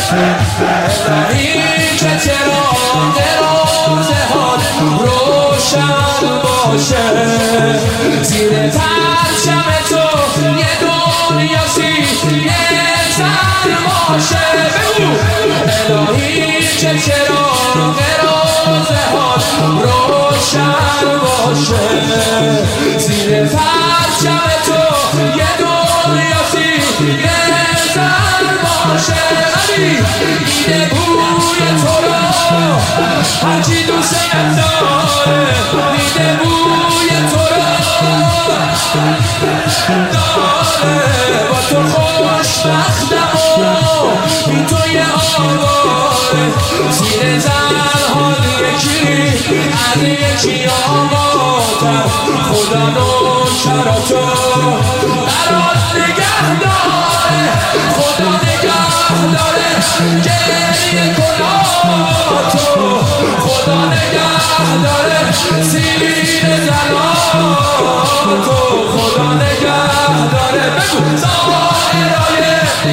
الهی که چراغ روزه ها روشن باشه زیر پرچم تو یه دنیا سینه زن باشه بگو الهی که چراغ روزه ها روشن باشه زیر پرچم تو یه دنیا سینه زن باشه دیده بوی تو را هرچی دوست نداره دیده بوی تو را داره با تو خوشبختم و بی تو یه آواره زیر زنها یکی از یکی آقاتر خدا نوکراتو برات نگه داره خدا نگه داره گریه کناتو خدا نگه داره سیر زناتو خدا نگه داره بگو ظاهرای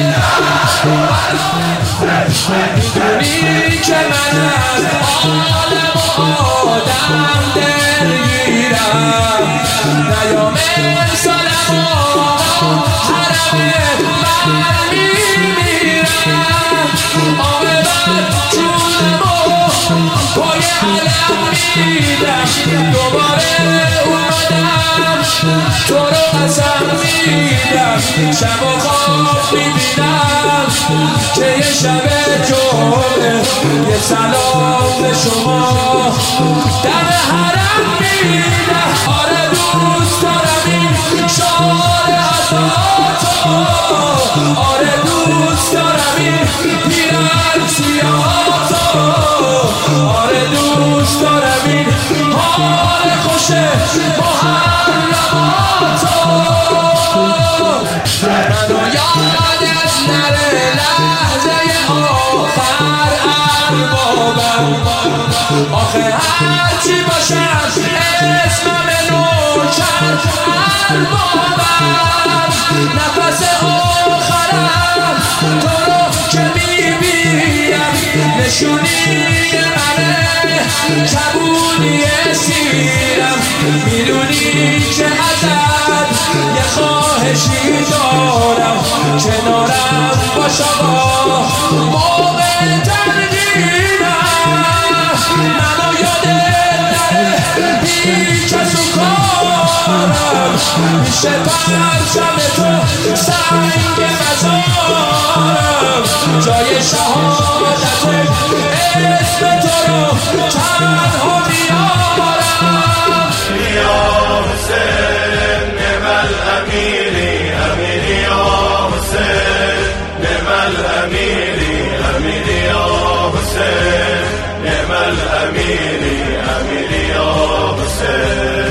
میدونی که من از عالم و آدم دلگیرم نیام انسانم و حرم من میمیرم عاقبت جونم و پای علم میدم دوباره اومدم تو رو قسم میدم شب و خواب میبینم که یه شب جمعه یه سلام به شما دم حرم میدم آره دوست دارم این شعار عزاتو آره دوست دارم این پیرن سیاهاتو آره دوست دارم این حال خوش محرماتو منو یادت نره لحظه آخر اربابم آخه هرچی باشم اسمم نوکر اربابم نفس آخرم تو رو که میبینم نشونی منه کبودی سیرم میدونی که ازت یه خواهشی دارم کنارم باشا با موقع تنگیرم منو یادت نره هیچ از اون کارم میشه پرچم تو سنگ مزارم جای شهادت اسم تو رو تنها میارم یا حسین نعم الامیری امیری یا حسین نعم الامیری امیری یا حسین نعم الامیری امیری یا حسین